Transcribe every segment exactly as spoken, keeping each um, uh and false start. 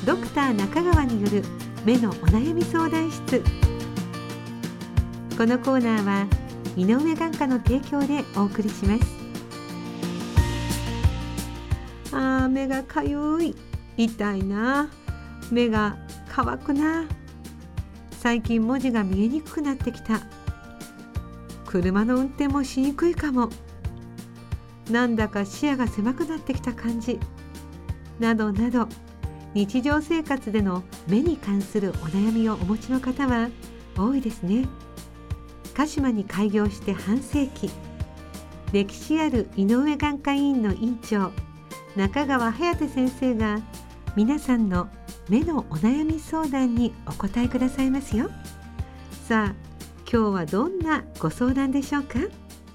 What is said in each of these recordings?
ドクター中川による目のお悩み相談室。このコーナーは井上眼科の提供でお送りします。あー、目がかゆい、痛いな、目が乾くな、最近文字が見えにくくなってきた、車の運転もしにくいかも、なんだか視野が狭くなってきた感じ、などなど、日常生活での目に関するお悩みをお持ちの方は多いですね。鹿島に開業して半世紀、歴史ある井上眼科医院の院長中川颯先生が皆さんの目のお悩み相談にお答えくださいますよ。さあ、今日はどんなご相談でしょうか。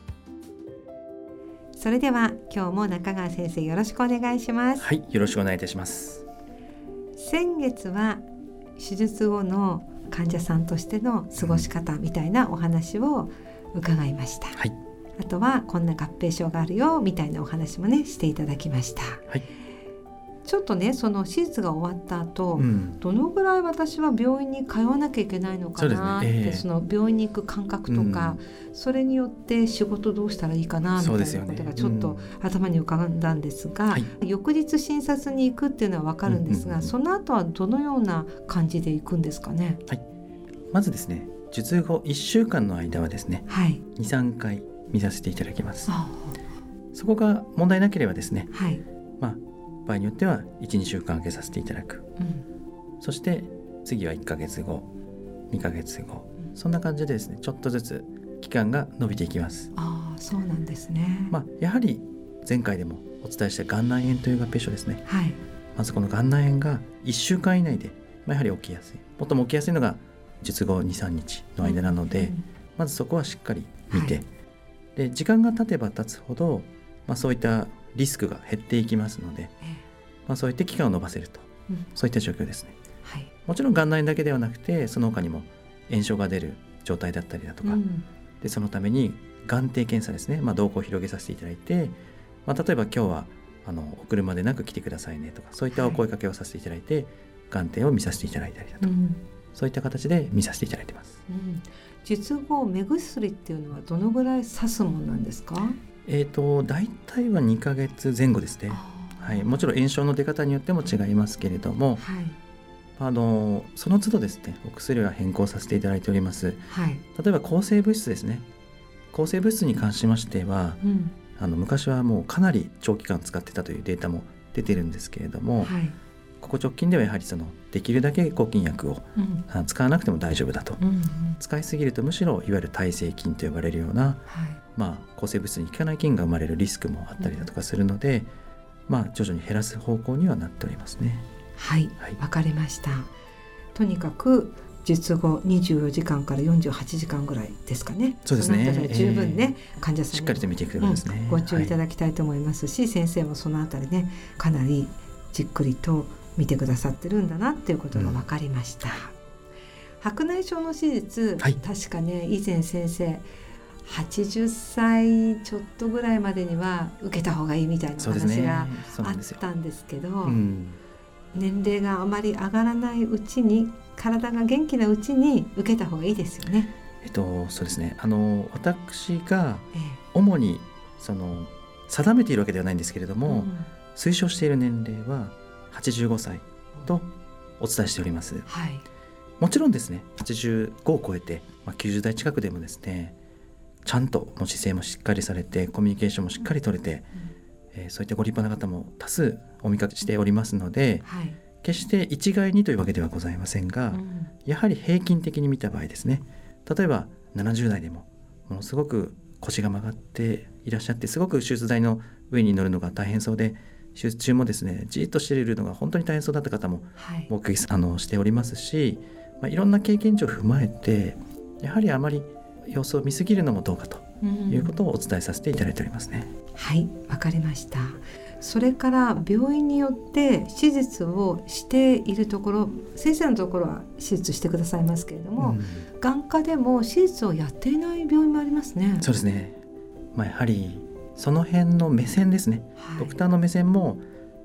それでは今日も中川先生、よろしくお願いします。 はい、よろしくお願いいたします。 先月は手術後の患者さんとしての過ごし方みたいなお話を伺いました、 はい、 あとはこんな合併症があるよみたいなお話もねしていただきました、 はい、 ちょっとね、その手術が終わった後、うん、どのぐらい私は病院に通わなきゃいけないのかなって、 そ,、ねえー、その病院に行く感覚とか、うん、それによって仕事どうしたらいいかなみたいなことがちょっと頭に浮かんだんですが、うん、翌日診察に行くっていうのは分かるんですが、うんうんうん、その後はどのような感じで行くんですかね。 はい、まずですね、術後いっしゅうかんの間はですね、はい、にさんかい見させていただきます。そこが問題なければですね、はい、まあ場合によってはいち、にしゅうかん空けさせていただく、うん、そして次はいっかげつご、にかげつご、うん、そんな感じでですね、ちょっとずつ期間が伸びていきます。 ああ、そうなんですね。 まあ、やはり前回でもお伝えした眼内炎という合併症ですね、はい、まずこの眼内炎がいっしゅうかん以内で、まあ、やはり起きやすい、最も起きやすいのが術後 にさんにちの間なので、うんうん、まずそこはしっかり見て、はい、で時間が経てば経つほど、まあ、そういったリスクが減っていきますので、えーまあ、そういった期間を延ばせると、うん、そういった状況ですね、はい、もちろん眼内炎だけではなくて、その他にも炎症が出る状態だったりだとか、うん、でそのために眼底検査ですね、まあ、瞳孔を広げさせていただいて、まあ、例えば今日はあのお車でなく来てくださいねとか、そういったお声かけをさせていただいて、はい、眼底を見させていただいたりだとか、うん、そういった形で見させていただいています、うん、 術後目薬っていうのはどのぐらい刺すものなんですか。 えーと、大体はにかげつぜん後ですね。はい、もちろん炎症の出方によっても違いますけれども、はい、あのその都度ですね、お薬は変更させていただいております、はい、例えば抗生物質ですね。抗生物質に関しましては、うん、あの昔はもうかなり長期間使ってたというデータも出てるんですけれども、はい、ここ直近ではやはりそのできるだけ抗菌薬を、うん、使わなくても大丈夫だと、うんうん、使いすぎるとむしろいわゆる耐性菌と呼ばれるような、はい、まあ、抗生物質に効かない菌が生まれるリスクもあったりだとかするので、うん、まあ、徐々に減らす方向にはなっておりますね。 はい、はい、分かりました。とにかく術後にじゅうよじかんからよんじゅうはちじかんぐらいですかね。 そうですね。 そのあたりは十分ね、えー、患者さんにしっかりと見ていくということですね、 うん、ご注意いただきたいと思いますし、はい、先生もそのあたりね、かなりじっくりと見てくださってるんだなっていうことが分かりました、うん、白内障の手術、はい、確かね、以前先生はちじゅっさいちょっとぐらいまでには受けた方がいいみたいな話があったんですけど、うん、年齢があまり上がらないうちに、体が元気なうちに受けた方がいいですよね。 えっと、そうですね、あの私が主にその定めているわけではないんですけれども、うん、推奨している年齢ははちじゅうごさいとお伝えしております、はい、もちろんですね、はちじゅうごを超えて、まあ、きゅうじゅうだい近くでもですね、ちゃんともう姿勢もしっかりされて、コミュニケーションもしっかり取れて、うんえー、そういったご立派な方も多数お見かけしておりますので、はい、決して一概にというわけではございませんが、うん、やはり平均的に見た場合ですね、例えばななじゅうだいでもものすごく腰が曲がっていらっしゃって、すごく手術台の上に乗るのが大変そうで、手術中もですね、じっとしているのが本当に大変そうだった方も目撃、はい、あのしておりますし、まあ、いろんな経験値を踏まえて、やはりあまり様子を見すぎるのもどうかということをお伝えさせていただいておりますね、 うん、はい、わかりました。それから病院によって手術をしているところ、先生のところは手術してくださいますけれども、うん、眼科でも手術をやっていない病院もありますね。 そうですね、まあ、やはりその辺の目線ですね、はい、ドクターの目線も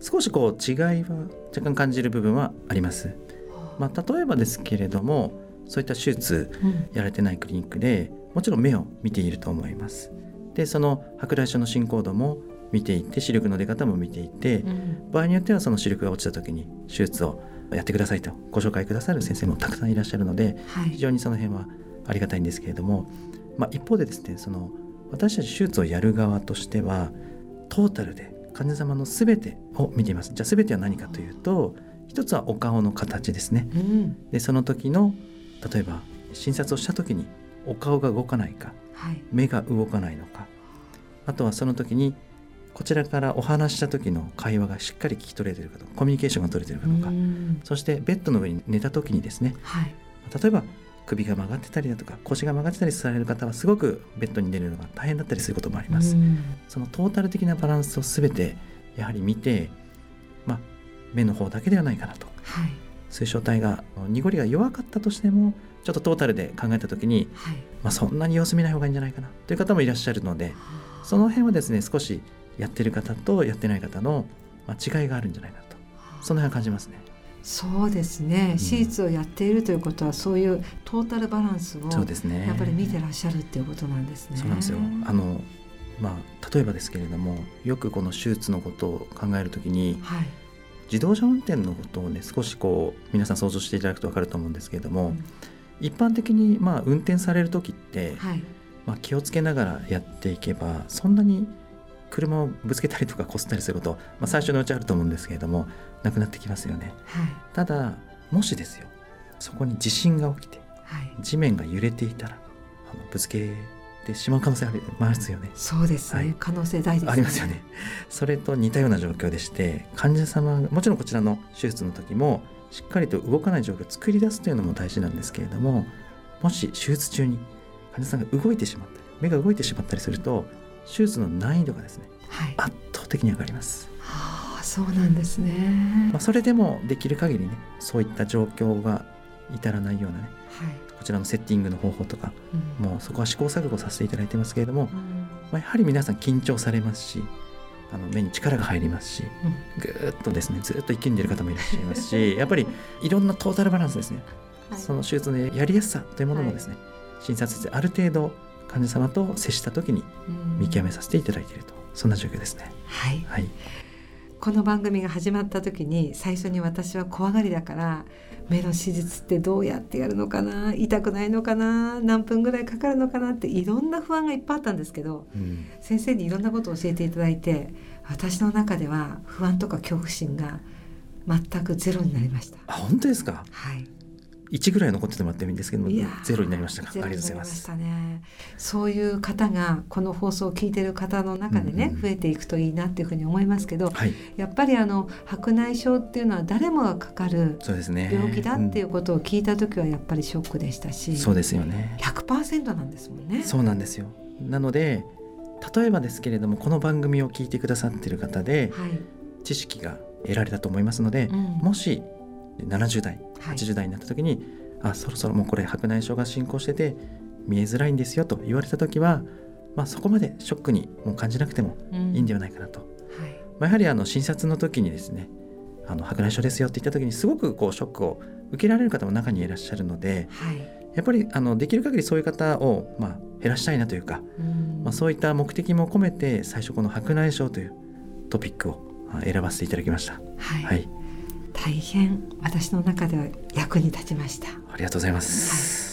少しこう違いは若干感じる部分はあります。まあ、例えばですけれども、そういった手術やられてないクリニックで、うん、もちろん目を見ていると思います。でその白内障の進行度も見ていて、視力の出方も見ていて、うん、場合によってはその視力が落ちた時に手術をやってくださいとご紹介くださる先生もたくさんいらっしゃるので、はい、非常にその辺はありがたいんですけれども、まあ、一方でですね、その私たち手術をやる側としてはトータルで患者様のすべてを見ています。じゃあすべては何かというと、一つはお顔の形ですね、うん、でその時の例えば診察をした時にお顔が動かないか、はい、目が動かないのか、あとはその時にこちらからお話した時の会話がしっかり聞き取れているかとか、コミュニケーションが取れているかとか、うん、そしてベッドの上に寝た時にですね、はい、例えば首が曲がってたりだとか腰が曲がってたりされる方はすごくベッドに寝るのが大変だったりすることもあります、うん、そのトータル的なバランスを全てやはり見て、まあ、目の方だけではないかなと、はい、水晶体が濁りが弱かったとしてもちょっとトータルで考えたときに、はい、まあ、そんなに様子見ない方がいいんじゃないかなという方もいらっしゃるので、その辺はですね、少しやってる方とやってない方の違いがあるんじゃないかと、その辺は感じますね。 そうですね、うん、手術をやっているということはそういうトータルバランスをやっぱり見てらっしゃるっていうことなんですね。 そうなんですよ。あの、まあ、例えばですけれども、よくこの手術のことを考えるときに、はい、自動車運転のことをね、少しこう皆さん想像していただくと分かると思うんですけれども、うん、一般的にまあ運転されるときって、はい、まあ、気をつけながらやっていけばそんなに車をぶつけたりとかこすったりすること、まあ、最初のうちあると思うんですけれどもなくなってきますよね、はい、ただもしですよ、そこに地震が起きて、はい、地面が揺れていたらあのぶつけてしまう可能性ありますよね。 そうですね、はい、可能性大ですね。 ありますよね。それと似たような状況でして、患者様もちろんこちらの手術の時もしっかりと動かない状況を作り出すというのも大事なんですけれども、もし手術中に患者さんが動いてしまったり目が動いてしまったりすると手術の難易度がですね、はい、圧倒的に上がります。 はあ、そうなんですね。 まあ、それでもできる限りね、そういった状況が至らないようなね、はい、こちらのセッティングの方法とか、うん、もうそこは試行錯誤させていただいてますけれども、うん、まあ、やはり皆さん緊張されますし、あの目に力が入りますし、うん、ぐーっとですねずっと一気に出る方もいらっしゃいますしやっぱりいろんなトータルバランスですね、はい、その手術のやりやすさというものもですね、はい、診察である程度患者様と接した時に見極めさせていただいていると、そんな状況ですね。 はい、はい、この番組が始まった時に最初に私は怖がりだから目の手術ってどうやってやるのかな、痛くないのかな、何分ぐらいかかるのかなっていろんな不安がいっぱいあったんですけど、うん、先生にいろんなことを教えていただいて私の中では不安とか恐怖心が全くゼロになりました。 あ、本当ですか。 はい、 いちぐらい残っててもらってもいいんですけども、ゼロになりましたか。ありがとうございます。 ね、そういう方がこの放送を聞いている方の中でね、うんうん、増えていくといいなっていうふうに思いますけど、はい、やっぱりあの白内障っていうのは誰もがかかる病気だっていうことを聞いた時はやっぱりショックでしたし、 そうですよね。 ひゃくパーセント なんですもんね。 そうなんですよ。なので例えばですけれども、この番組を聞いてくださっている方で、はい、知識が得られたと思いますので、うん、もしななじゅう代はちじゅう代になった時に、はい、あ、そろそろもうこれ白内障が進行してて見えづらいんですよと言われた時は、まあ、そこまでショックにもう感じなくてもいいんではないかなと、うん、はい、まあ、やはりあの診察の時にですね、あの白内障ですよって言った時にすごくこうショックを受けられる方も中にいらっしゃるので、はい、やっぱりあのできる限りそういう方をまあ減らしたいなというか、うん、まあ、そういった目的も込めて最初この白内障というトピックを選ばせていただきました。 はい、はい、大変私の中では役に立ちました。 ありがとうございます、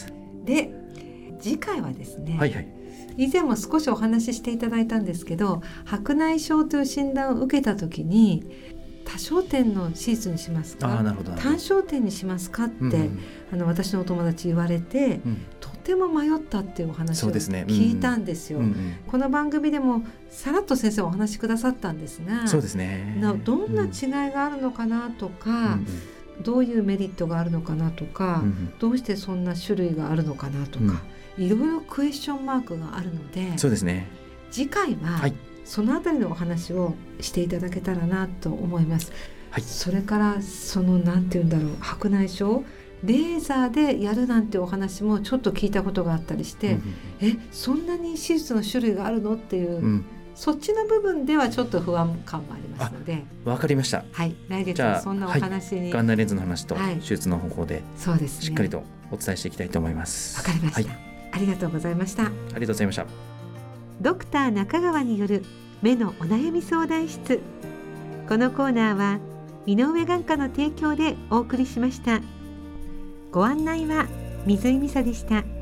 はい、で次回はですね、 はいはい、 以前も少しお話ししていただいたんですけど、白内障という診断を受けた時に多焦点の手術にしますか、 あ、なるほど、 単焦点にしますかって、うんうん、あの私のお友達言われて、うん、とても迷ったっていうお話を聞いたんですよ。そうですね、うんうん、この番組でもさらっと先生お話しくださったんですが、 そうですね、 などんな違いがあるのかなとか、うんうん、どういうメリットがあるのかなとか、うんうん、どうしてそんな種類があるのかなとか、うん、いろいろクエスチョンマークがあるので、 そうですね、 次回は、はい、そのあたりのお話をしていただけたらなと思います、はい、それからそのなんていうんだろう、白内障レーザーでやるなんてお話もちょっと聞いたことがあったりして、うんうん、えそんなに手術の種類があるのっていうそっちの部分ではちょっと不安感もありますので、 わかりました。 はい、来月はそんなお話に、 はい、眼内レンズの話と手術の方法で、 そうですね、 しっかりとお伝えしていきたいと思います。 わかりました、はい、ありがとうございました。 ありがとうございました。 ドクター中川による目のお悩み相談室、このコーナーは井上眼科の提供でお送りしました。ご案内は水井美沙でした。